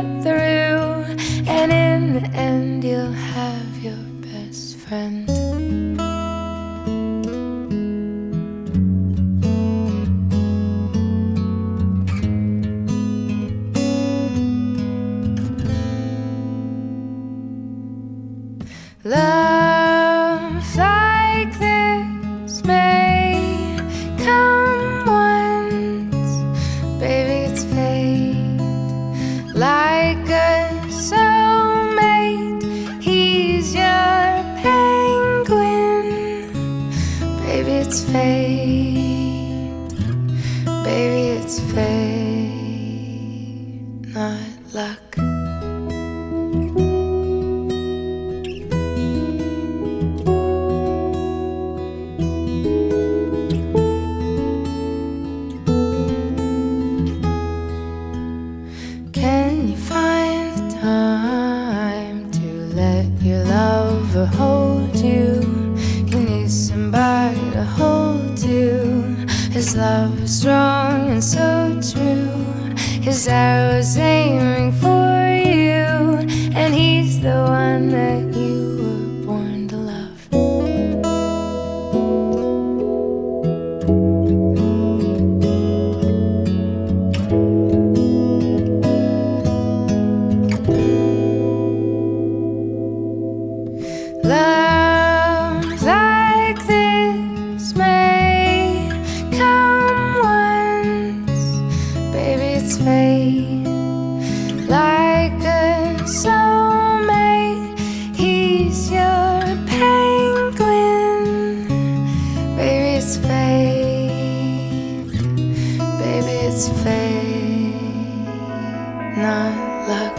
through, and in the end you'll have your best friend. Love like this may come once, baby, it's fate. Like a soulmate, he's your penguin. Baby, it's fate. Baby, it's fate, not luck. Can you find the time to let your lover hold you? He needs somebody to hold you. His love is strong and so true. His arrow's aiming for you, and he's the one that you were born to love. Love like this may come once, baby, it's fate. Like a soulmate, he's your penguin. Baby, it's fate. Baby, it's fate, not luck.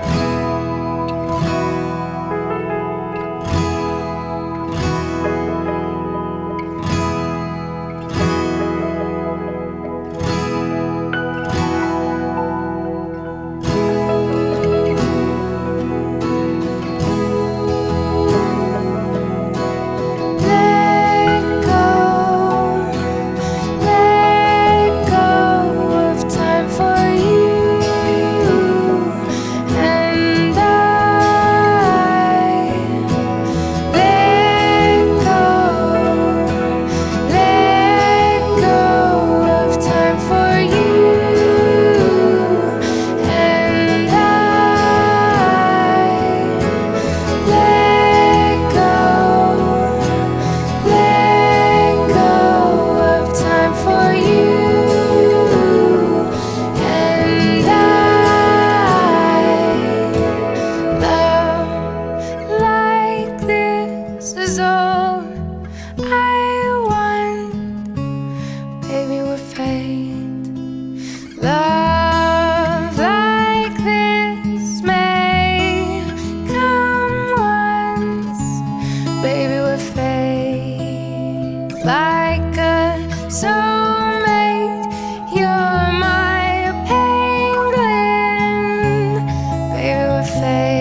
This is all I want, baby, we're fate. Love like this may come once, baby, we're fate. Like a soulmate, you're my penguin, baby, we're fate.